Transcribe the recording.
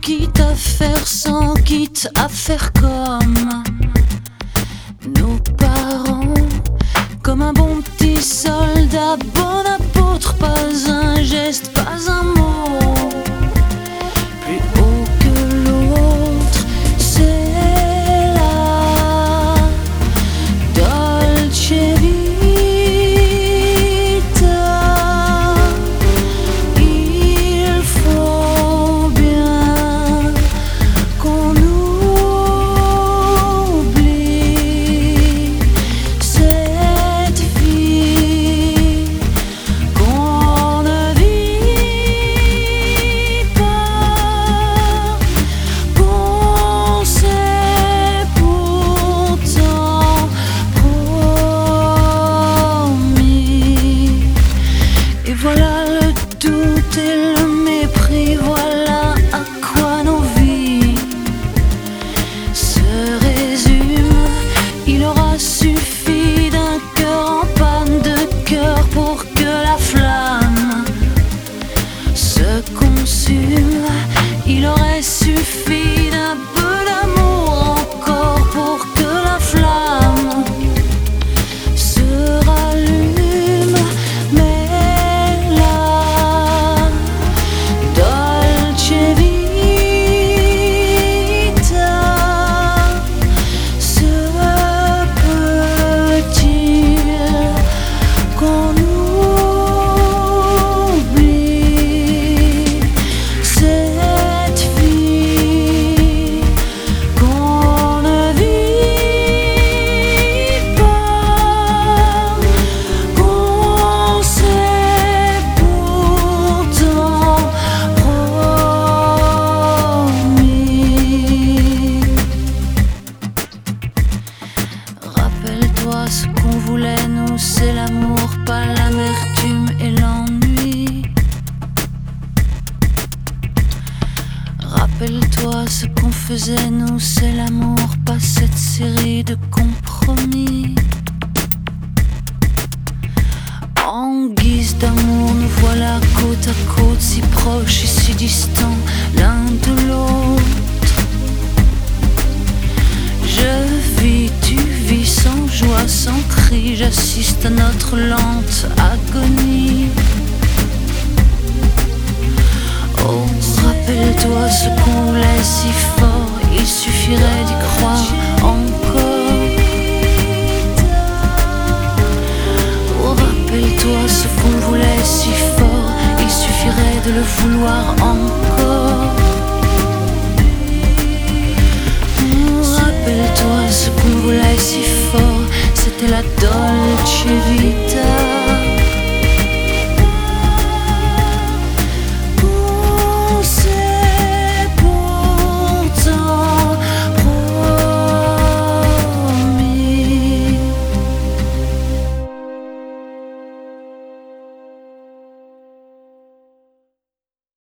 quitte à faire sans, quitte à faire comme nos parents, comme un bon petit soldat, bon apôtre, pas un geste, pas un mot, plus haut que l'autre, c'est la Dolce Vita. Il faut bien qu'on oublie cette vie qu'on ne vit pas, qu'on s'est pourtant promis. Et voilà le doute et le mépris, voilà à quoi nos vies se résument. Il aura suffi d'un cœur en panne de cœur pour que la flamme se consume. Il aurait suffi d'un peu d'amour encore pour que la flamme se rallume. Mais la Dolce Vita se peut-il qu'on oublie cette vie qu'on ne vit pas, qu'on s'est pourtant promis. Rappelle-toi ce qu'on voulait, nous, c'est l'amour, pas l'amertume et l'ennui. Rappelle-toi ce qu'on faisait, nous, c'est l'amour, pas cette série de compromis. En guise d'amour, nous voilà côte à côte, si proches et si distants l'un de l'autre. Je vis, tu vis sans joie, sans cri, j'assiste à notre lente agonie. Oh, rappelle-toi ce qu'on voulait si fort, il suffirait d'y croire encore. Oh, rappelle-toi ce qu'on voulait si fort, il suffirait de le vouloir encore. Rappelle-toi ce qu'on voulait si fort, c'était la Dolce Vita.